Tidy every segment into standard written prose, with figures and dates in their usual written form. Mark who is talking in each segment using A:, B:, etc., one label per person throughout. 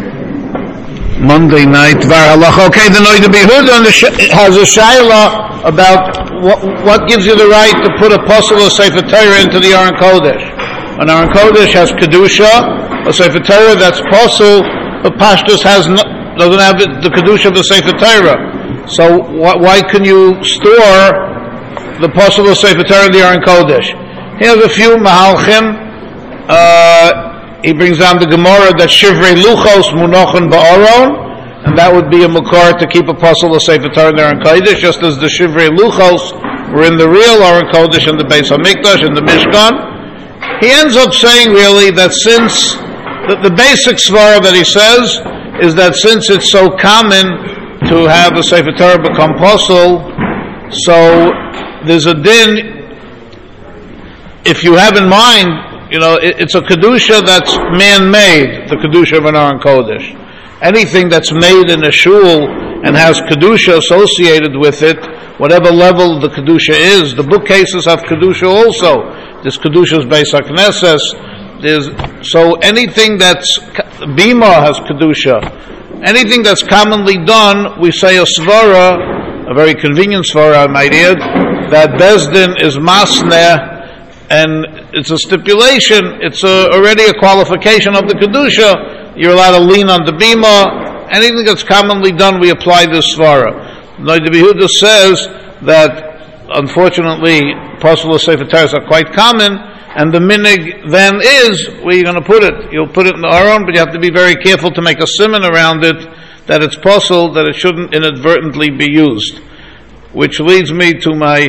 A: Monday night, Var Halacha. Okay, the Noida Behuda has a shayla about what gives you the right to put a puzzle of Sefer Torah into the Aron Kodesh. An Aron Kodesh has Kedusha, a Sefer Torah that's puzzle, but Pashtus doesn't have the Kedusha of the Sefer Torah. So why can you store the puzzle of Sefer Torah in the Aron Kodesh? He has a few Mahalchim. He brings down the Gemara that Shivrei Luchos Munochen Ba'aron, and that would be a Makar to keep a puzzle of Sefer Torah in the Aron Kodesh, just as the Shivrei Luchos were in the real Aron Kodesh in the Beis HaMikdash, in the Mishkan. He ends up saying really that since the basic svara that he says is that since it's so common to have a Sefer Torah become puzzle, so there's a din, if you have in mind, it's a Kedusha that's man-made, the Kedusha of an Aron Kodesh. Anything that's made in a shul and has Kedusha associated with it, whatever level the Kedusha is, the bookcases have Kedusha also. There's Kedusha's Beis HaKnesses. So anything that's, Bima has Kedusha. Anything that's commonly done, we say a svara, a very convenient svara, I might add, that Bezdin is masneh, and it's a stipulation, it's already a qualification of the Kedusha. You're allowed to lean on the bima. Anything that's commonly done, we apply this svara. Noida Behuda says that, unfortunately, Puzzle of Sefer Torahs are quite common, and the minig then is, where you're going to put it. You'll put it in the aron, but you have to be very careful to make a siman around it, that it's puzzle, that it shouldn't inadvertently be used. Which leads me to my...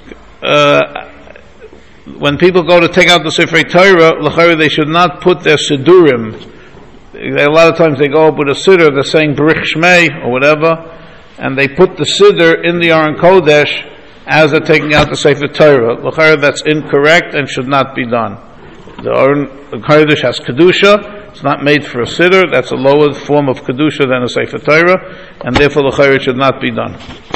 A: when people go to take out the Sefer Torah, they should not put their Sidurim. A lot of times they go up with a Siddur, they're saying Berich Shmei or whatever, and they put the Siddur in the Aron Kodesh as they're taking out the Sefer Torah. That's incorrect and should not be done. The Aron Kodesh has Kedusha, it's not made for a Siddur, that's a lower form of Kedusha than a Sefer Torah, and therefore it should not be done.